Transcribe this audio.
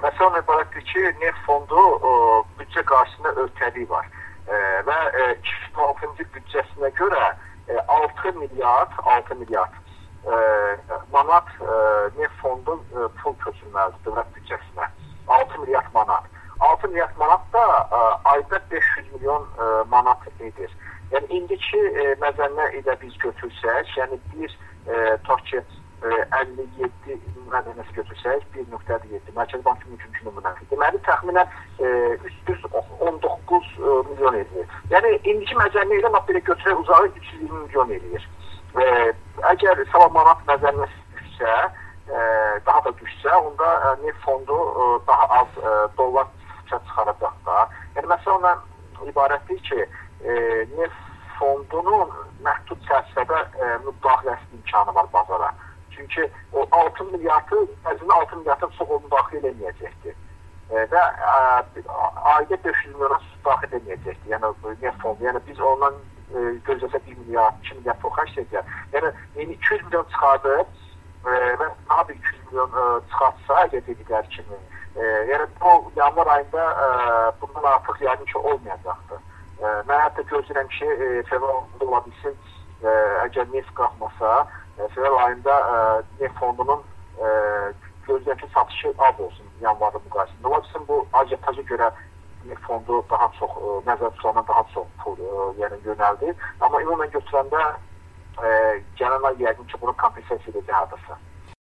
Məsələn, ibarətdir ki, neft fondu büdcə qarşısında öhdəliyi var və 2006-cı büdcəsinə görə 6 milyard manat neft fondu pul köçürməlidir dövlət büdcəsinə. 6 milyard manat. 6 milyard manat da ayda 500 milyon manat edir. Yəni, indiki məzənnə ilə biz götürsək, yəni bir tutaq ki, 57 məzənnəsi götürsək, 1.7 Mərkəzi Bankın mümkün nümunəsi. Deməli, təxminən 319 milyon edir. Yəni, indiki məzənnə ilə belə götürək uzağı 320 milyon edir. Əgər sabah manat məzənnəsi düşsə, daha da düşsə, onda neft fondu daha az dollar çıxaracaq da. Yəni, məsələn, ibarətdir ki, neft fondunun məhdud çərçivədə müdaxiləsi imkanı var bazara. Çünki o 6 milyardı, əslində 6 milyarddan çox o müdaxilə edilməyəcəkdir. Və ayda 500 milyona daxil edilməyəcəkdir. Yəni, neft fondu. Yəni, biz ondan gözləsə 1 milyard, 2 milyard xərc edəcək. Yəni, 200 milyon çıxardıb və daha bir 200 milyon çıxartsa, əgər dedikləri kimi, yəni, bu yanvar ayında bundan artıq yəqin ki, olmayacaqdır. Mən hətta gözləyirəm ki, fevral ayında ola bilsin, əgər neft qalxmasa, fevral ayında neft fondunun gözləyirəm ki, satışı az olsun yanvarda müqayisində. Ola bilsin, bu ajitaja görə neft fondu daha çox, nəzərdə tutulandan daha çox pul yönəldi. Amma ümumən götürəndə gələn ay yəqin ki, bunu kompensasiya edəcək hardasa.